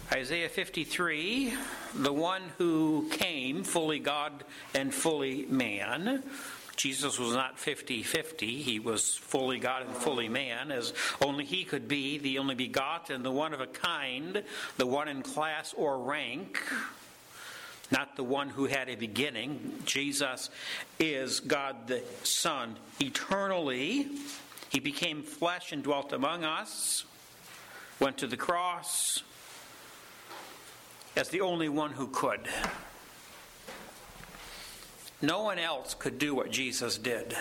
Isaiah 53, the one who came fully God and fully man. Jesus was not 50-50. He was fully God and fully man, as only he could be, the only begotten, the one of a kind, the one in class or rank, not the one who had a beginning. Jesus is God the Son eternally. He became flesh and dwelt among us, went to the cross as the only one who could. No one else could do what Jesus did.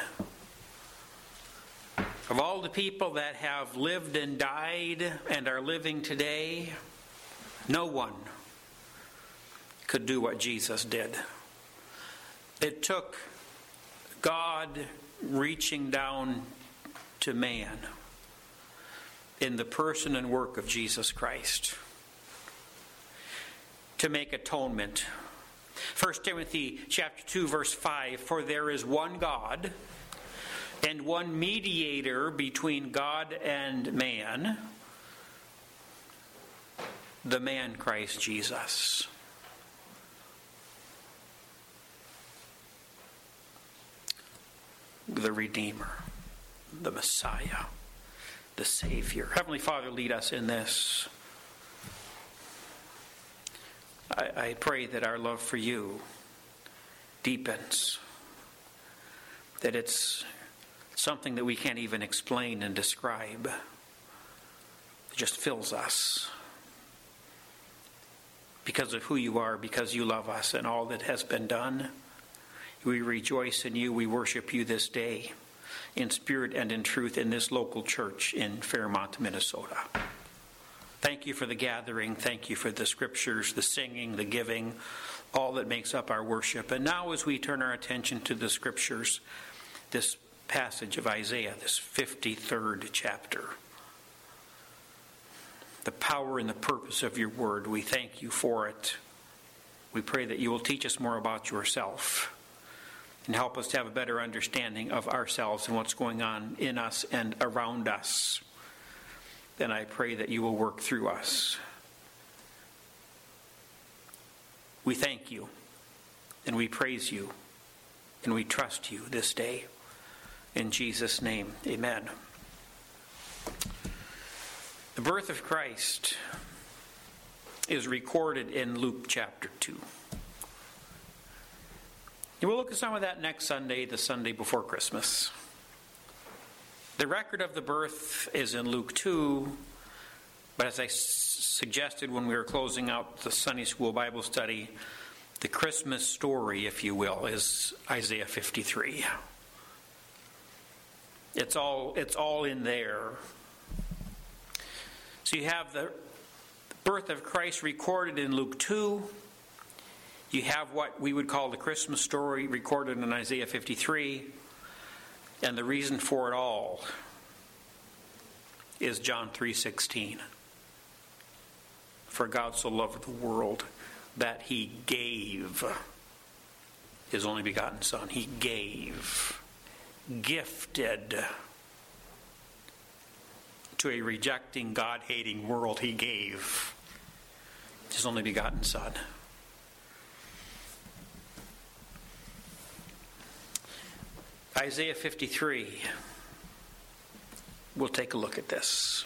Of all the people that have lived and died and are living today, no one could do what Jesus did. It took God reaching down to man in the person and work of Jesus Christ to make atonement. 1 Timothy chapter 2 verse 5, for there is one God and one mediator between God and man, the man Christ Jesus. The Redeemer, the Messiah, the Savior. Heavenly Father, lead us in this. I pray that our love for you deepens, that it's something that we can't even explain and describe. It just fills us because of who you are, because you love us and all that has been done. We rejoice in you. We worship you this day in spirit and in truth in this local church in Fairmont, Minnesota. Thank you for the gathering. Thank you for the scriptures, the singing, the giving, all that makes up our worship. And now as we turn our attention to the scriptures, this passage of Isaiah, this 53rd chapter, the power and the purpose of your word, we thank you for it. We pray that you will teach us more about yourself and help us to have a better understanding of ourselves and what's going on in us and around us. Then I pray that you will work through us. We thank you, and we praise you, and we trust you this day. In Jesus' name, amen. The birth of Christ is recorded in Luke chapter 2. And we'll look at some of that next Sunday, the Sunday before Christmas. The record of the birth is in Luke 2, but as I suggested when we were closing out the Sunday School Bible study, the Christmas story, if you will, is Isaiah 53. It's all in there. So you have the birth of Christ recorded in Luke 2. You have what we would call the Christmas story recorded in Isaiah 53. And the reason for it all is John 3:16. For God so loved the world that he gave his only begotten Son. He gave, gifted to a rejecting, God-hating world. He gave his only begotten Son. Isaiah 53. We'll take a look at this.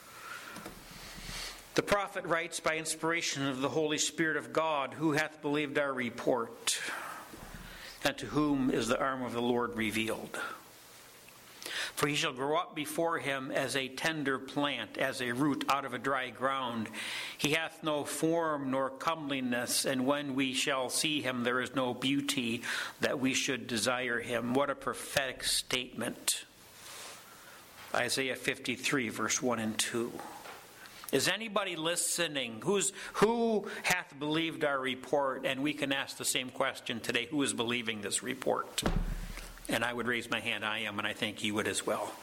The prophet writes by inspiration of the Holy Spirit of God, who hath believed our report, and to whom is the arm of the Lord revealed. For he shall grow up before him as a tender plant, as a root out of a dry ground. He hath no form nor comeliness, and when we shall see him, there is no beauty that we should desire him. What a prophetic statement. Isaiah 53, verse 1 and 2. Is anybody listening? Who hath believed our report? And we can ask the same question today. Who is believing this report? And I would raise my hand. I am, and I think you would as well.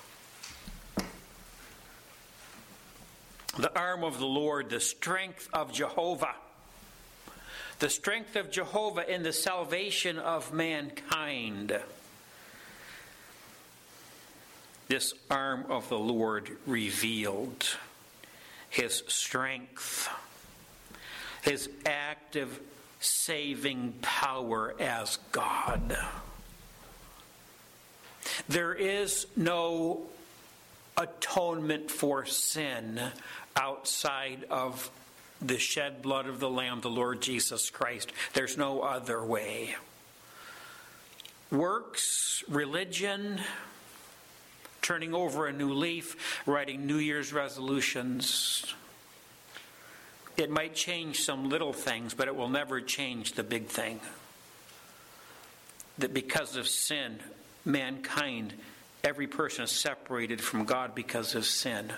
The arm of the Lord, the strength of Jehovah. The strength of Jehovah in the salvation of mankind. This arm of the Lord revealed his strength his active saving power as God. There is no atonement for sin outside of the shed blood of the Lamb, the Lord Jesus Christ. There's no other way. Works, religion, turning over a new leaf, writing New Year's resolutions. It might change some little things, but it will never change the big thing. That because of sin, mankind, every person is separated from God because of sin.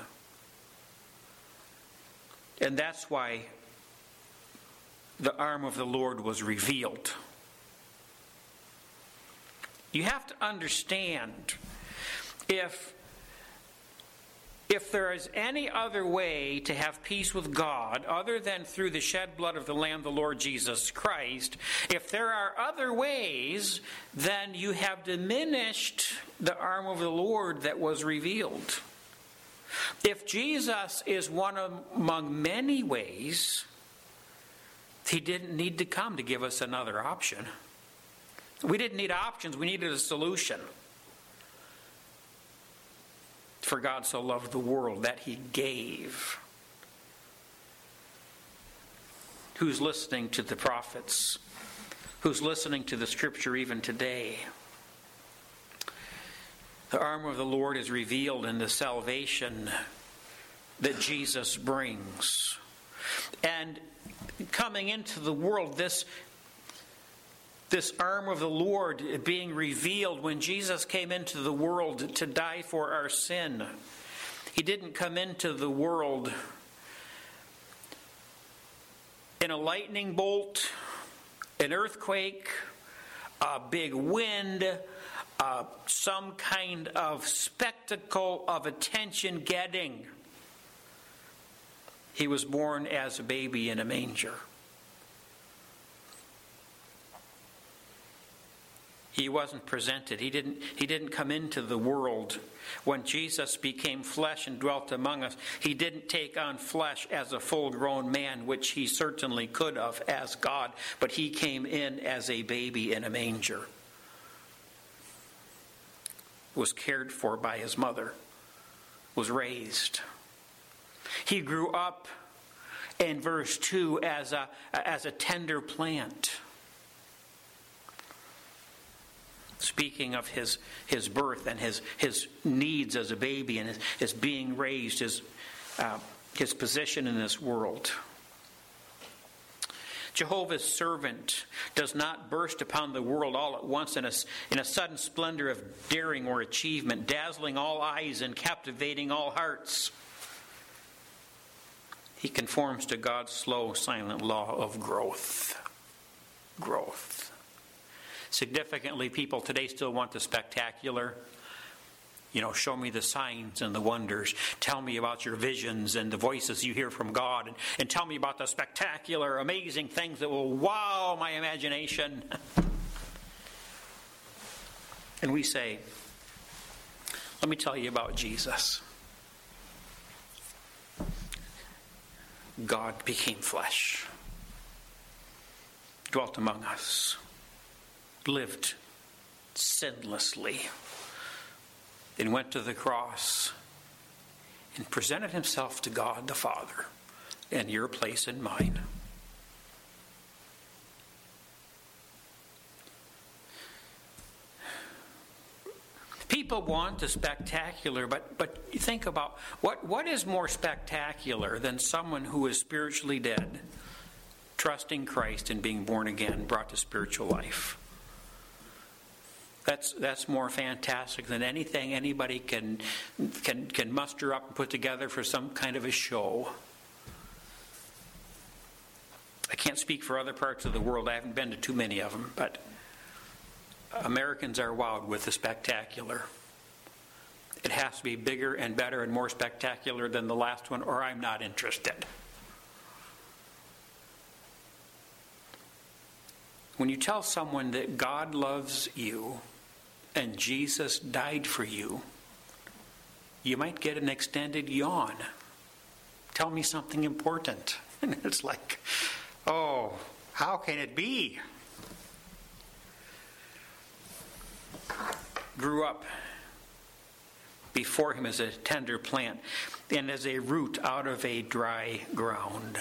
And that's why the arm of the Lord was revealed. You have to understand, if there is any other way to have peace with God other than through the shed blood of the Lamb, the Lord Jesus Christ, if there are other ways, then you have diminished the arm of the Lord that was revealed. If Jesus is one among many ways, he didn't need to come to give us another option. We didn't need options, we needed a solution. For God so loved the world that he gave. Who's listening to the prophets? Who's listening to the scripture even today? The arm of the Lord is revealed in the salvation that Jesus brings. And coming into the world, this arm of the Lord being revealed when Jesus came into the world to die for our sin. He didn't come into the world in a lightning bolt, an earthquake, a big wind, some kind of spectacle of attention-getting. He was born as a baby in a manger. He wasn't presented. He didn't come into the world. When Jesus became flesh and dwelt among us, he didn't take on flesh as a full-grown man, which he certainly could have as God, but he came in as a baby in a manger. Was cared for by his mother, was raised. He grew up in verse 2 as a tender plant. Speaking of his birth and his needs as a baby and his being raised, his position in this world. Jehovah's servant does not burst upon the world all at once in a sudden splendor of daring or achievement, dazzling all eyes and captivating all hearts. He conforms to God's slow, silent law of growth. Growth. Significantly, people today still want the spectacular. Show me the signs and the wonders. Tell me about your visions and the voices you hear from God. And tell me about the spectacular, amazing things that will wow my imagination. And we say, let me tell you about Jesus. God became flesh, dwelt among us, lived sinlessly, and went to the cross and presented himself to God the Father in your place and mine. People want the spectacular, but you think about what is more spectacular than someone who is spiritually dead, trusting Christ and being born again, brought to spiritual life. That's more fantastic than anything anybody can muster up and put together for some kind of a show. I can't speak for other parts of the world. I haven't been to too many of them, but Americans are wild with the spectacular. It has to be bigger and better and more spectacular than the last one, or I'm not interested. When you tell someone that God loves you and Jesus died for you, you might get an extended yawn. Tell me something important. And it's like, Oh, how can it be? Grew up before him as a tender plant and as a root out of a dry ground.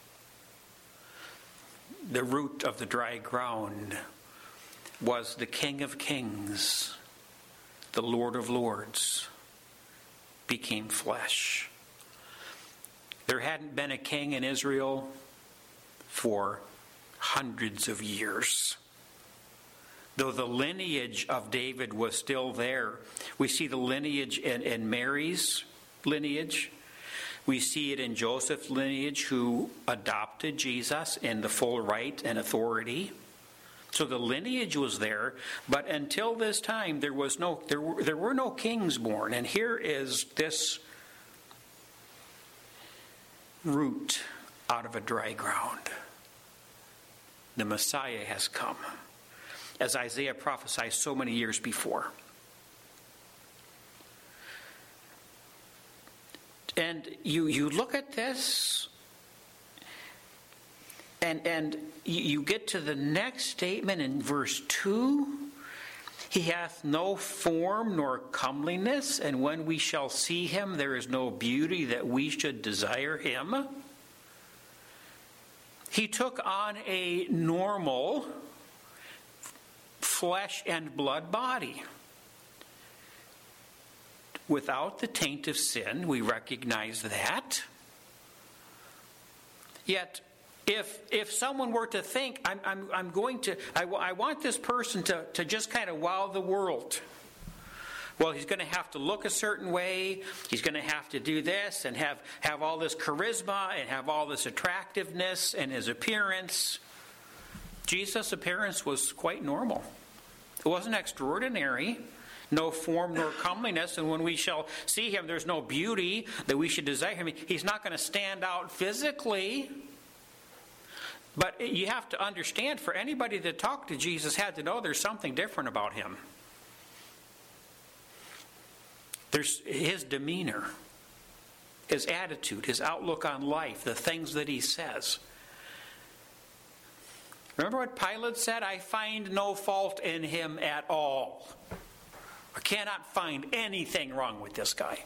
The root of the dry ground was the King of Kings, the Lord of Lords, became flesh. There hadn't been a king in Israel for hundreds of years. Though the lineage of David was still there, we see the lineage in Mary's lineage. We see it in Joseph's lineage, who adopted Jesus in the full right and authority. So the lineage was there, but until this time there were no kings born. And here is this root out of a dry ground. The Messiah has come, as Isaiah prophesied so many years before. And you look at this, and you get to the next statement in verse 2. He hath no form nor comeliness, and when we shall see him, there is no beauty that we should desire him. He took on a normal flesh and blood body. Without the taint of sin, we recognize that. Yet, if someone were to think, I want this person to just kind of wow the world. Well, he's going to have to look a certain way. He's going to have to do this and have all this charisma and have all this attractiveness in his appearance. Jesus' appearance was quite normal. It wasn't extraordinary. No form nor comeliness, and when we shall see him, there's no beauty that we should desire him. He's not going to stand out physically. But you have to understand, for anybody that talked to Jesus had to know there's something different about him. There's his demeanor, his attitude, his outlook on life, the things that he says. Remember what Pilate said? I find no fault in him at all. I cannot find anything wrong with this guy.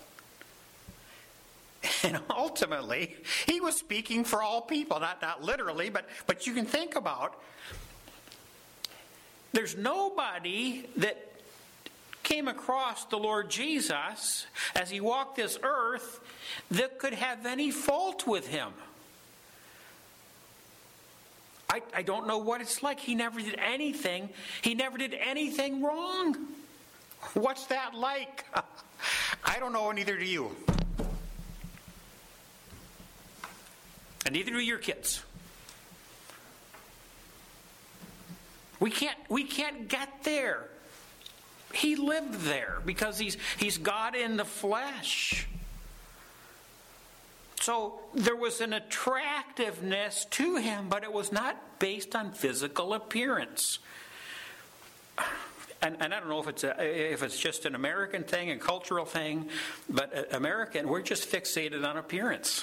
And ultimately, he was speaking for all people, not literally, but you can think about, there's nobody that came across the Lord Jesus as he walked this earth that could have any fault with him. I don't know what it's like. He never did anything. He never did anything wrong. What's that like? I don't know, and neither do you. And neither do your kids. We can't get there. He lived there because he's God in the flesh. So there was an attractiveness to him, but it was not based on physical appearance. And I don't know if it's just an American thing, a cultural thing, but American, we're just fixated on appearance.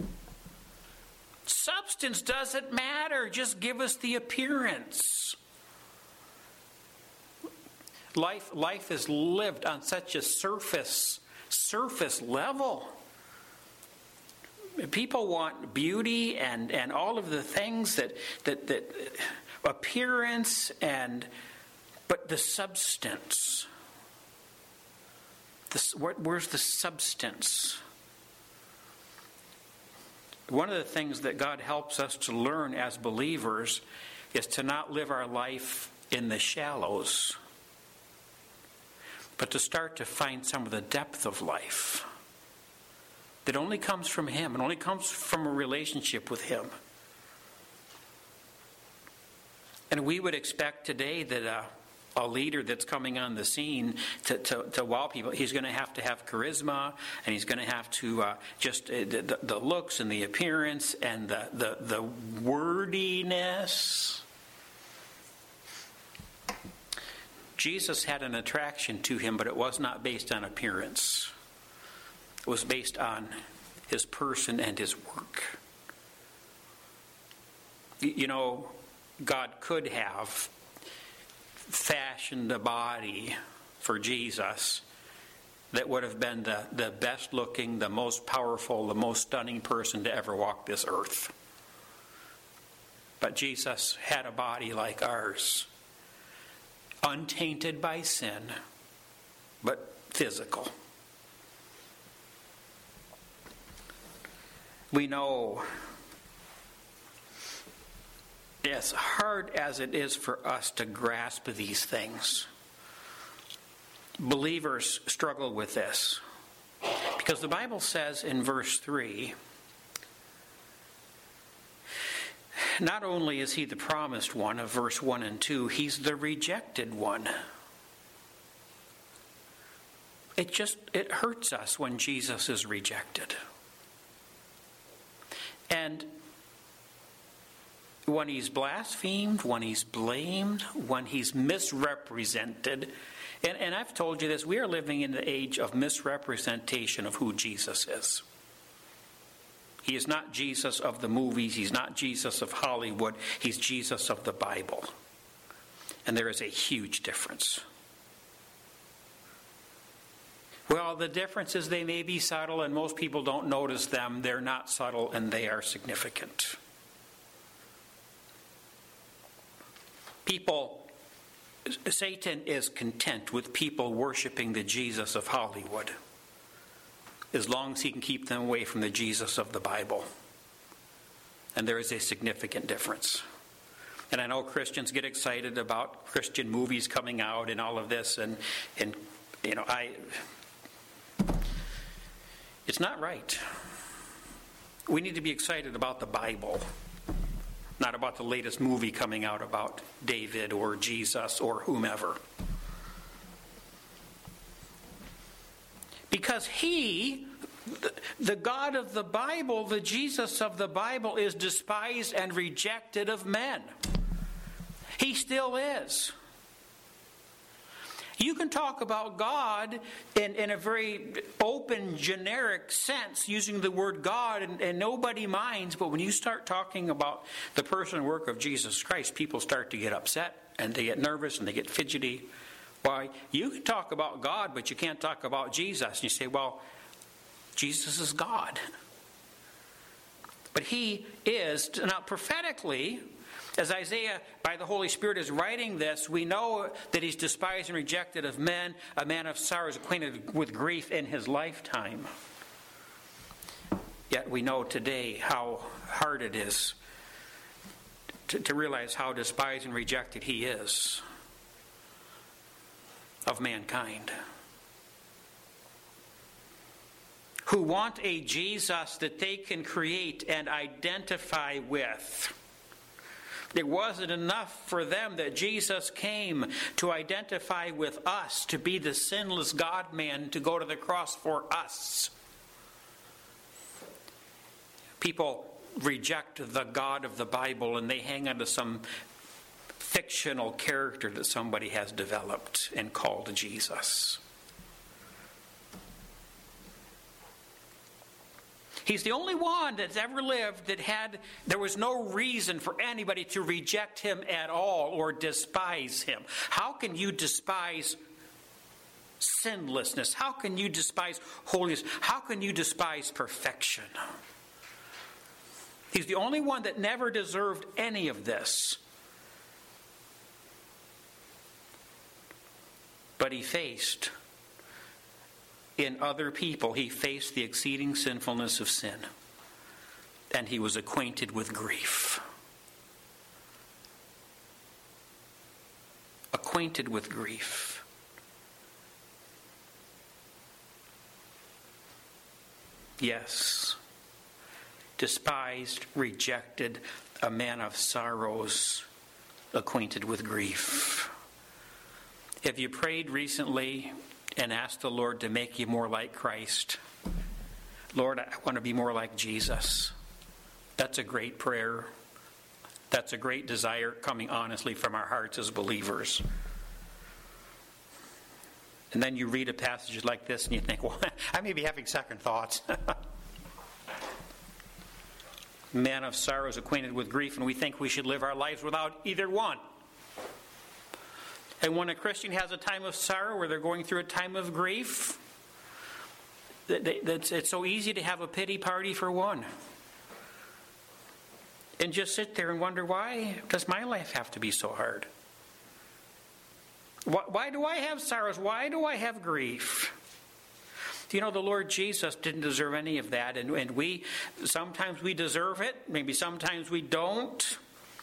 Substance doesn't matter. Just give us the appearance. Life is lived on such a surface level. People want beauty and all of the things that appearance but the substance. Where's the substance? One of the things that God helps us to learn as believers is to not live our life in the shallows, but to start to find some of the depth of life that only comes from him and only comes from a relationship with him. And we would expect today that a leader that's coming on the scene to wow people, he's going to have charisma, and he's going to have to just the looks and the appearance and the wordiness. Jesus had an attraction to him, but it was not based on appearance. It was based on his person and his work. God could have fashioned a body for Jesus that would have been the best looking, the most powerful, the most stunning person to ever walk this earth. But Jesus had a body like ours, untainted by sin, but physical. We know, as hard as it is for us to grasp these things, believers struggle with this. Because the Bible says in verse 3, not only is he the promised one of verse 1 and 2, he's the rejected one. It hurts us when Jesus is rejected. And when he's blasphemed, when he's blamed, when he's misrepresented, and I've told you this, we are living in the age of misrepresentation of who Jesus is. He is not Jesus of the movies. He's not Jesus of Hollywood. He's Jesus of the Bible. And there is a huge difference. Well, the difference is they may be subtle, and most people don't notice them. They're not subtle, and they are significant. Satan is content with people worshiping the Jesus of Hollywood, as long as he can keep them away from the Jesus of the Bible. And there is a significant difference. And I know Christians get excited about Christian movies coming out and all of this, and it's not right. We need to be excited about the Bible, not about the latest movie coming out about David or Jesus or whomever. Because he, the God of the Bible, the Jesus of the Bible, is despised and rejected of men. He still is. You can talk about God in a very open, generic sense, using the word God, and nobody minds. But when you start talking about the person and work of Jesus Christ, people start to get upset, and they get nervous, and they get fidgety. Why? You can talk about God, but you can't talk about Jesus. And you say, well, Jesus is God. But he is, now prophetically, as Isaiah, by the Holy Spirit, is writing this, we know that he's despised and rejected of men, a man of sorrows, acquainted with grief in his lifetime. Yet we know today how hard it is to realize how despised and rejected he is of mankind. Who want a Jesus that they can create and identify with. It wasn't enough for them that Jesus came to identify with us, to be the sinless God-man, to go to the cross for us. People reject the God of the Bible and they hang on to some fictional character that somebody has developed and called Jesus. He's the only one that's ever lived there was no reason for anybody to reject him at all or despise him. How can you despise sinlessness? How can you despise holiness? How can you despise perfection? He's the only one that never deserved any of this. But he faced, in other people, he faced the exceeding sinfulness of sin. And he was acquainted with grief. Acquainted with grief. Yes. Despised, rejected, a man of sorrows, acquainted with grief. Have you prayed recently and asked the Lord to make you more like Christ? Lord, I want to be more like Jesus. That's a great prayer. That's a great desire coming honestly from our hearts as believers. And then you read a passage like this and you think, well, I may be having second thoughts. man of sorrows, acquainted with grief, and we think we should live our lives without either one. And when a Christian has a time of sorrow or they're going through a time of grief, it's so easy to have a pity party for one. And just sit there and wonder, why does my life have to be so hard? Why do I have sorrows? Why do I have grief? You know, the Lord Jesus didn't deserve any of that. And we, sometimes we deserve it. Maybe sometimes we don't.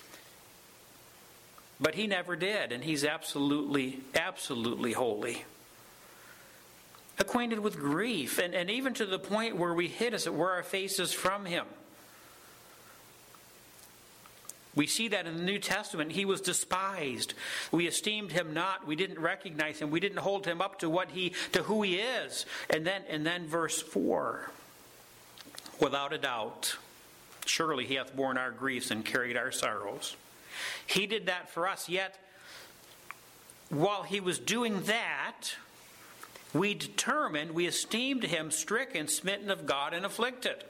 But he never did. And he's absolutely, absolutely holy. Acquainted with grief. And even to the point where we hid, as it were, our faces from him. We see that in the New Testament. He was despised. We esteemed him not. We didn't recognize him. We didn't hold him up to who he is. And then verse 4. Without a doubt, surely he hath borne our griefs and carried our sorrows. He did that for us. Yet, while he was doing that, we esteemed him stricken, smitten of God, and afflicted.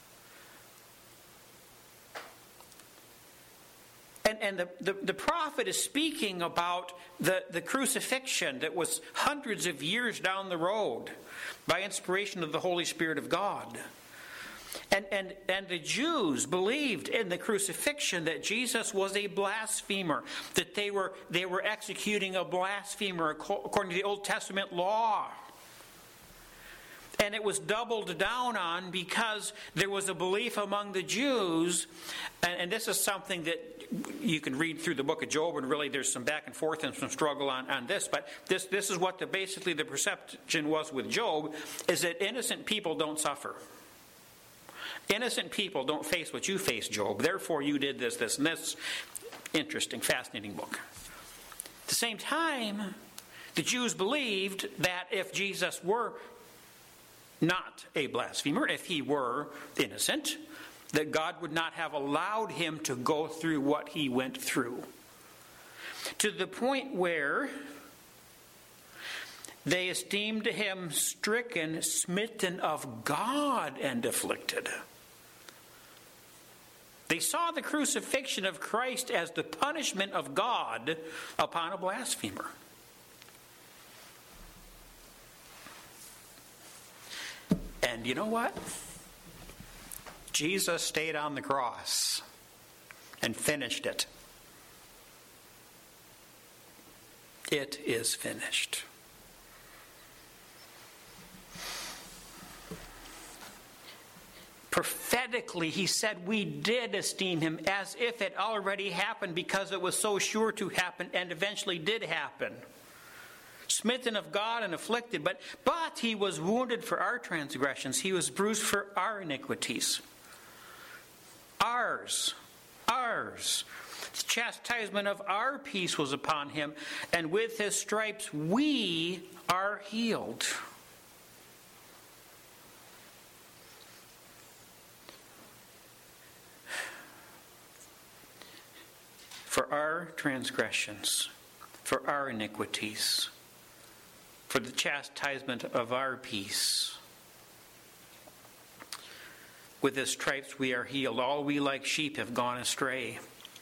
And the prophet is speaking about the crucifixion that was hundreds of years down the road by inspiration of the Holy Spirit of God. And the Jews believed in the crucifixion that Jesus was a blasphemer, that they were executing a blasphemer according to the Old Testament law. And it was doubled down on because there was a belief among the Jews, and this is something that you can read through the book of Job, and really there's some back and forth and some struggle on this, but this is what basically the perception was with Job, is that innocent people don't suffer. Innocent people don't face what you face, Job. Therefore you did this, and this. Interesting, fascinating book. At the same time, the Jews believed that if Jesus were not a blasphemer, if he were innocent, that God would not have allowed him to go through what he went through. To the point where they esteemed him stricken, smitten of God, and afflicted. They saw the crucifixion of Christ as the punishment of God upon a blasphemer. And you know what? Jesus stayed on the cross and finished it. It is finished. Prophetically, he said we did esteem him as if it already happened because it was so sure to happen and eventually did happen. Smitten of God and afflicted, but he was wounded for our transgressions. He was bruised for our iniquities. Ours. The chastisement of our peace was upon him, and with his stripes we are healed. For our transgressions, for our iniquities, for the chastisement of our peace. With his stripes we are healed. All we like sheep have gone astray.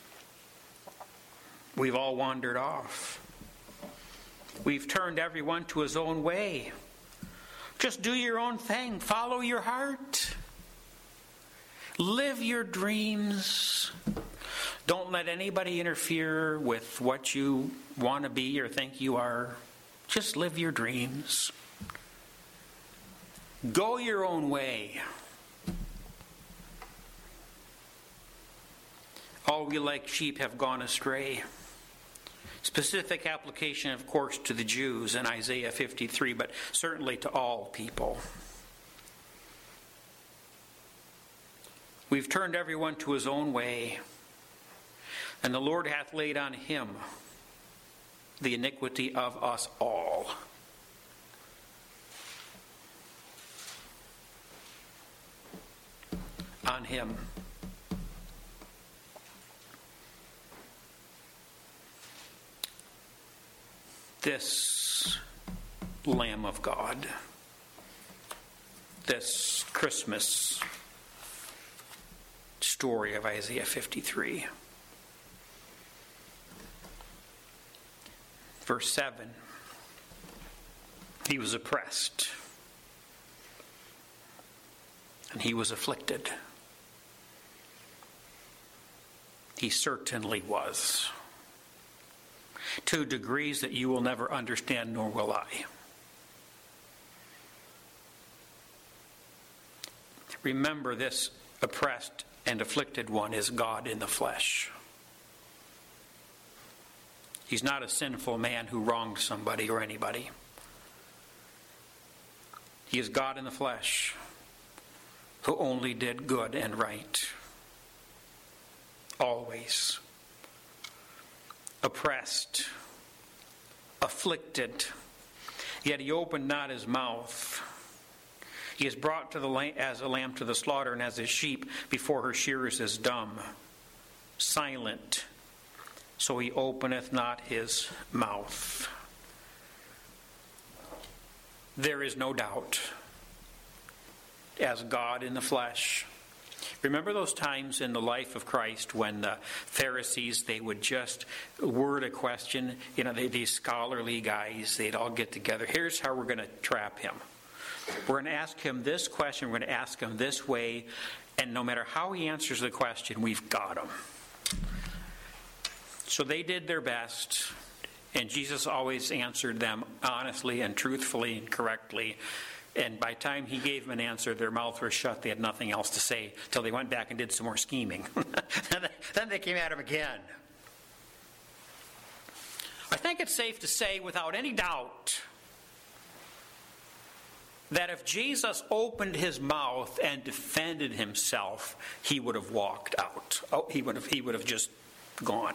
We've all wandered off. We've turned everyone to his own way. Just do your own thing. Follow your heart. Live your dreams. Don't let anybody interfere with what you want to be or think you are. Just live your dreams. Go your own way. All we like sheep have gone astray. Specific application, of course, to the Jews in Isaiah 53, but certainly to all people. We've turned everyone to his own way, and the Lord hath laid on him the iniquity of us all. On him. This Lamb of God, this Christmas, story of Isaiah 53. Verse 7. He was oppressed, and he was afflicted. He certainly was. To degrees that you will never understand, nor will I. Remember, this oppressed and afflicted one is God in the flesh. He's not a sinful man who wronged somebody or anybody. He is God in the flesh, who only did good and right. Always. Oppressed, afflicted, yet he opened not his mouth. He is brought to as a lamb to the slaughter, and as a sheep before her shearers is dumb, silent, so he openeth not his mouth. There is no doubt, as God in the flesh. Remember those times in the life of Christ when the Pharisees, they would just word a question, these scholarly guys, they'd all get together. Here's how we're going to trap him. We're going to ask him this question, we're going to ask him this way, and no matter how he answers the question, we've got him. So they did their best, and Jesus always answered them honestly and truthfully and correctly. And by the time he gave them an answer, their mouth was shut. They had nothing else to say till they went back and did some more scheming. Then they came at him again. I think it's safe to say without any doubt that if Jesus opened his mouth and defended himself, he would have walked out. He would have just gone.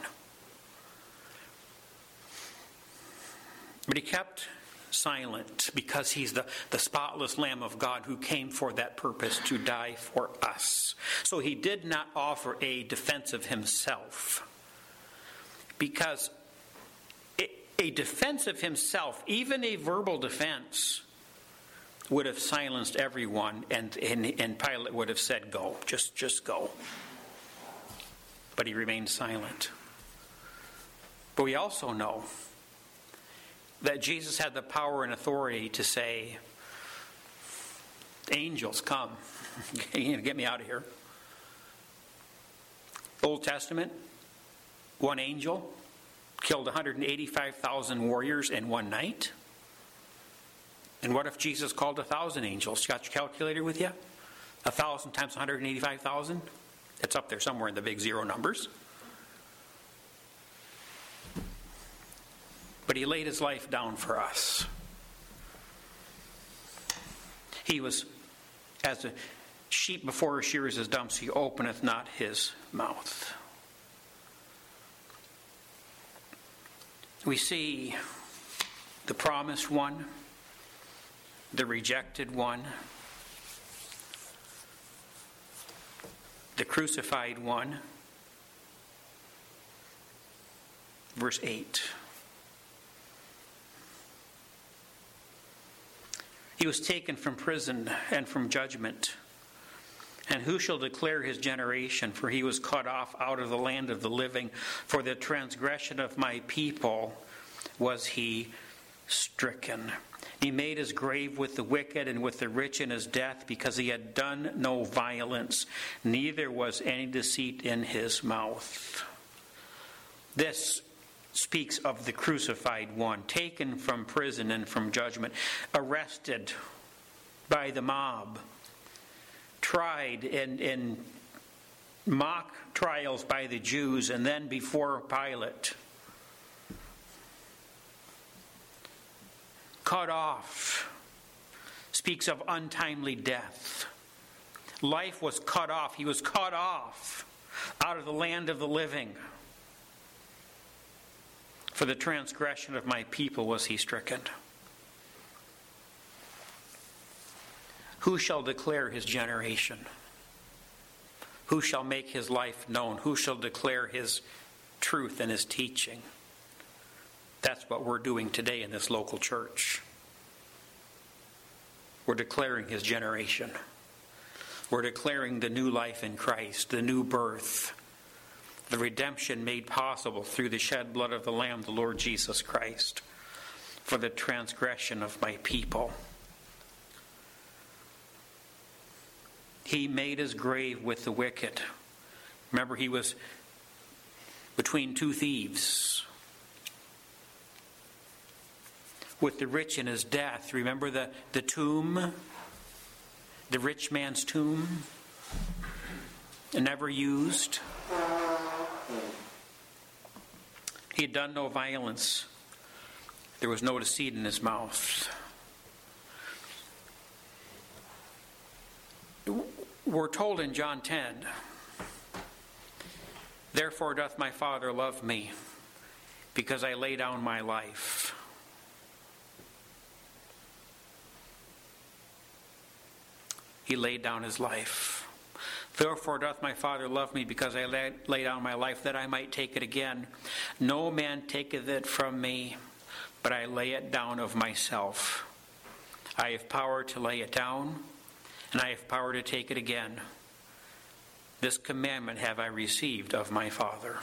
But he kept silent because he's the spotless Lamb of God who came for that purpose, to die for us. So he did not offer a defense of himself, because a defense of himself, even a verbal defense, would have silenced everyone, and Pilate would have said, go, just go. But he remained silent. But we also know that Jesus had the power and authority to say, angels, come. Get me out of here. Old Testament, one angel killed 185,000 warriors in one night. And what if Jesus called 1,000 angels? You got your calculator with you? 1,000 times 185,000? It's up there somewhere in the big zero numbers. But he laid his life down for us. He was as a sheep before her shearers is dumb, so he openeth not his mouth. We see the promised one, the rejected one, the crucified one. Verse 8. He was taken from prison and from judgment. And who shall declare his generation? For he was cut off out of the land of the living. For the transgression of my people was he stricken. He made his grave with the wicked and with the rich in his death, because he had done no violence, neither was any deceit in his mouth. This speaks of the crucified one, taken from prison and from judgment, arrested by the mob, tried in mock trials by the Jews, and then before Pilate, cut off, speaks of untimely death. Life was cut off. He was cut off out of the land of the living. For the transgression of my people was he stricken. Who shall declare his generation? Who shall make his life known? Who shall declare his truth and his teaching? That's what we're doing today in this local church. We're declaring his generation. We're declaring the new life in Christ, the new birth, the redemption made possible through the shed blood of the Lamb, the Lord Jesus Christ, for the transgression of my people. He made his grave with the wicked. Remember, he was between two thieves. With the rich in his death. Remember the tomb? The rich man's tomb? Never used. He had done no violence. There was no deceit in his mouth. We're told in John 10, therefore doth my Father love me, because I lay down my life. He laid down his life. Therefore doth my Father love me, because I lay down my life, that I might take it again. No man taketh it from me, but I lay it down of myself. I have power to lay it down, and I have power to take it again. This commandment have I received of my Father.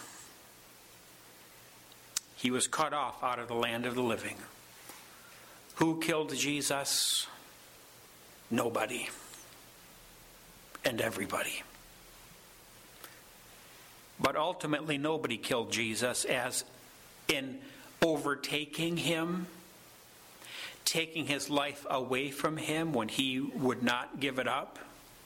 He was cut off out of the land of the living. Who killed Jesus? Nobody. And everybody. But ultimately, nobody killed Jesus, as in overtaking him, taking his life away from him when he would not give it up.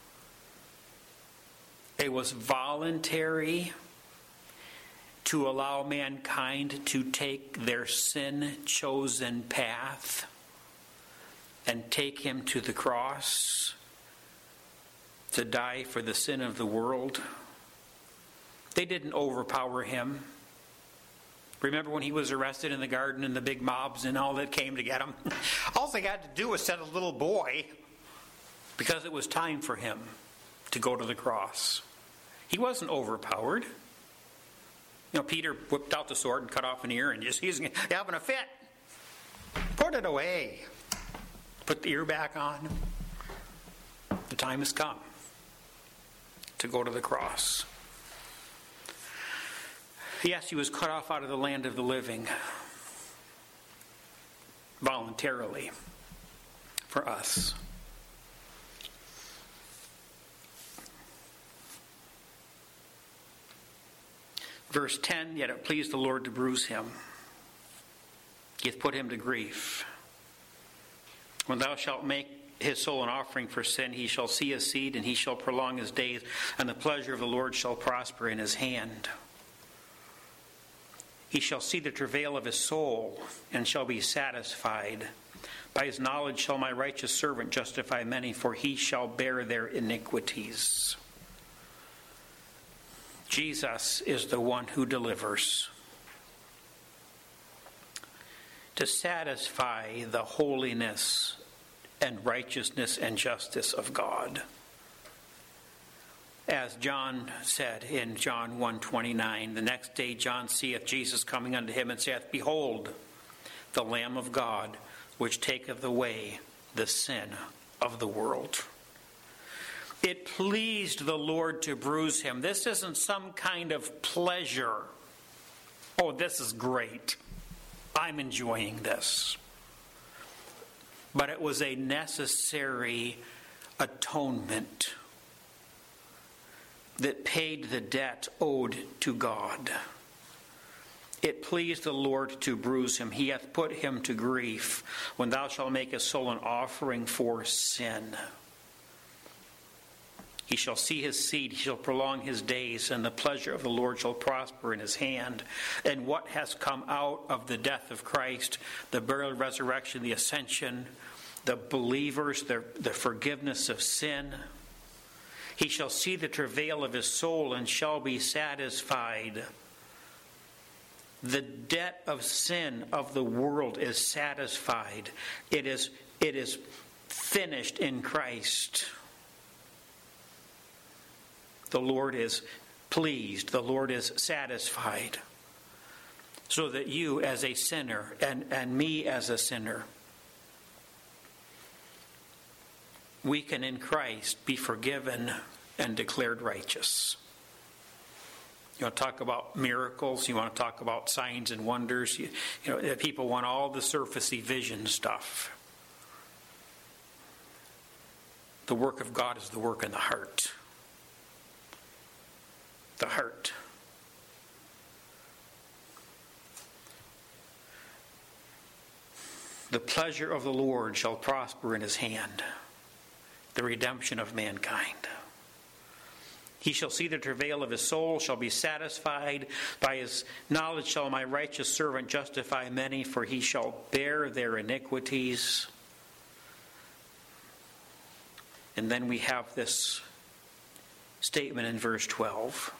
It was voluntary to allow mankind to take their sin-chosen path and take him to the cross to die for the sin of the world. They didn't overpower him. Remember when he was arrested in the garden and the big mobs and all that came to get him? All they had to do was send a little boy, because it was time for him to go to the cross. He wasn't overpowered. Peter whipped out the sword and cut off an ear and he's having a fit. Put it away. Put the ear back on. The time has come to go to the cross. Yes, he was cut off out of the land of the living voluntarily for us. Verse 10, yet it pleased the Lord to bruise him. He hath put him to grief. When thou shalt make his soul an offering for sin, he shall see his seed, and he shall prolong his days, and the pleasure of the Lord shall prosper in his hand. He shall see the travail of his soul, and shall be satisfied. By his knowledge shall my righteous servant justify many, for he shall bear their iniquities. Jesus is the one who delivers. To satisfy the holiness and righteousness and justice of God. As John said in John 1:29, the next day John seeth Jesus coming unto him, and saith, Behold, the Lamb of God, which taketh away the sin of the world. It pleased the Lord to bruise him. This isn't some kind of pleasure. Oh, this is great. I'm enjoying this. But it was a necessary atonement that paid the debt owed to God. It pleased the Lord to bruise him. He hath put him to grief. When thou shalt make his soul an offering for sin, he shall see his seed, he shall prolong his days, and the pleasure of the Lord shall prosper in his hand. And what has come out of the death of Christ, the burial, resurrection, the ascension, the believers, the forgiveness of sin. He shall see the travail of his soul and shall be satisfied. The debt of sin of the world is satisfied. It is finished in Christ. The Lord is pleased. The Lord is satisfied. So that you as a sinner and me as a sinner we can in Christ be forgiven and declared righteous. You want to talk about miracles? You want to talk about signs and wonders? People want all the surfacey vision stuff. The work of God is the work in the heart. The heart. The pleasure of the Lord shall prosper in his hand, the redemption of mankind. He shall see the travail of his soul, shall be satisfied. By his knowledge shall my righteous servant justify many, for he shall bear their iniquities. And then we have this statement in verse 12.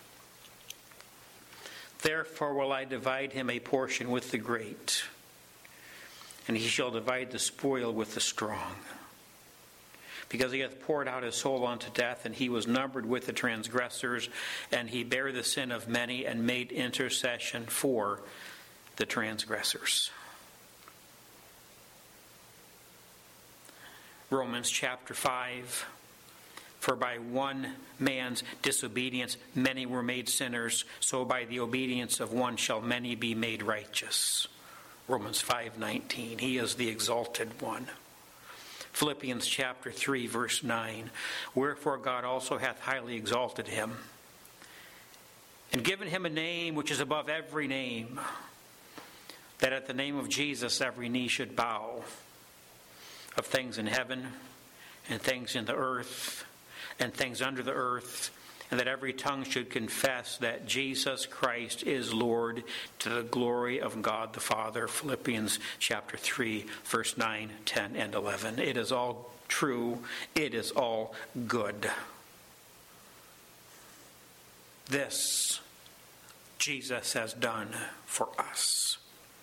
Therefore will I divide him a portion with the great, and he shall divide the spoil with the strong. Because he hath poured out his soul unto death, and he was numbered with the transgressors, and he bare the sin of many, and made intercession for the transgressors. Romans chapter 5. For by one man's disobedience many were made sinners, so by the obedience of one shall many be made righteous. Romans 5:19. He is the exalted one. Philippians chapter 3, verse 9. Wherefore God also hath highly exalted him, and given him a name which is above every name, that at the name of Jesus every knee should bow, of things in heaven, and things in the earth, and things under the earth, and that every tongue should confess that Jesus Christ is Lord, to the glory of God the Father. Philippians chapter 3, verse 9, 10, and 11. It is all true. It is all good. This Jesus has done for us.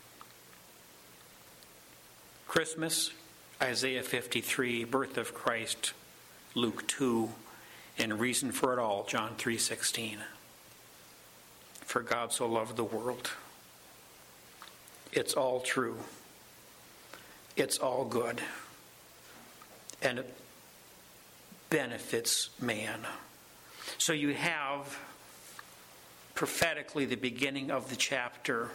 Christmas, Isaiah 53, birth of Christ, Luke 2, and reason for it all, John 3:16. For God so loved the world. It's all true. It's all good. And it benefits man. So you have prophetically the beginning of the chapter.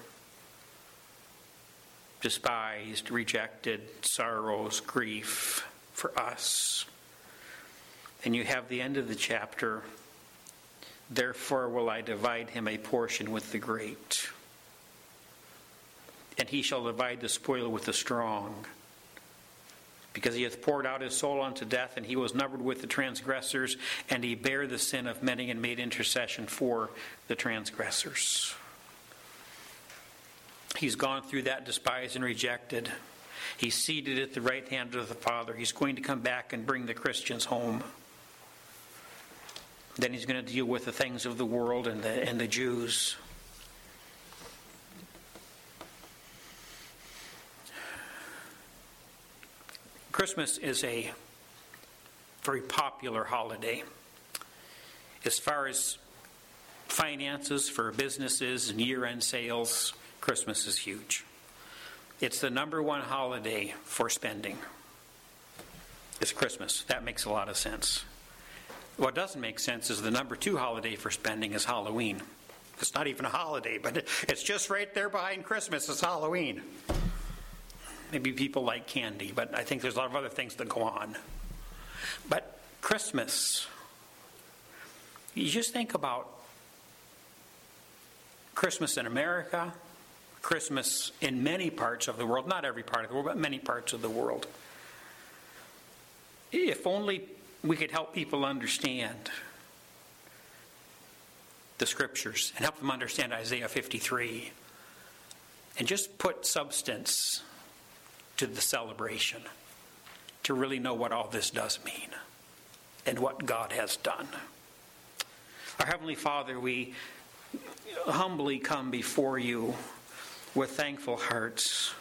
Despised, rejected, sorrows, grief for us. And you have the end of the chapter. Therefore will I divide him a portion with the great, and he shall divide the spoil with the strong. Because he hath poured out his soul unto death, and he was numbered with the transgressors, and he bare the sin of many, and made intercession for the transgressors. He's gone through that, despised and rejected. He's seated at the right hand of the Father. He's going to come back and bring the Christians home. Then he's going to deal with the things of the world and the Jews. Christmas is a very popular holiday. As far as finances for businesses and year-end sales, Christmas is huge. It's the number one holiday for spending. It's Christmas. That makes a lot of sense. What doesn't make sense is the number two holiday for spending is Halloween. It's not even a holiday, but it's just right there behind Christmas. It's Halloween. Maybe people like candy, but I think there's a lot of other things that go on. But Christmas, you just think about Christmas in America, Christmas in many parts of the world, not every part of the world, but many parts of the world. If only we could help people understand the scriptures and help them understand Isaiah 53 and just put substance to the celebration to really know what all this does mean and what God has done. Our Heavenly Father, we humbly come before you with thankful hearts.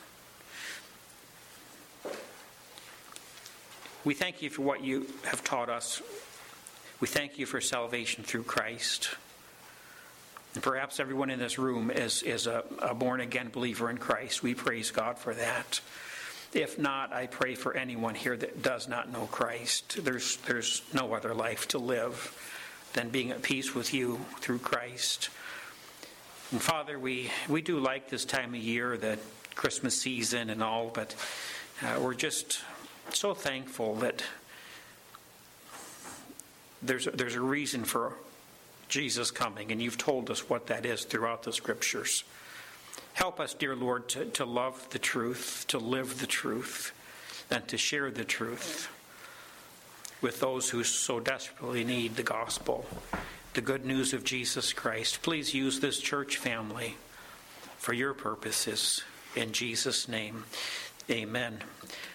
We thank you for what you have taught us. We thank you for salvation through Christ. And perhaps everyone in this room is a born-again believer in Christ. We praise God for that. If not, I pray for anyone here that does not know Christ. There's no other life to live than being at peace with you through Christ. And Father, we do like this time of year, the Christmas season and all, but we're just so thankful that there's a reason for Jesus coming, and you've told us what that is throughout the Scriptures. Help us, dear Lord, to love the truth, to live the truth, and to share the truth with those who so desperately need the gospel, the good news of Jesus Christ. Please use this church family for your purposes. In Jesus' name, amen.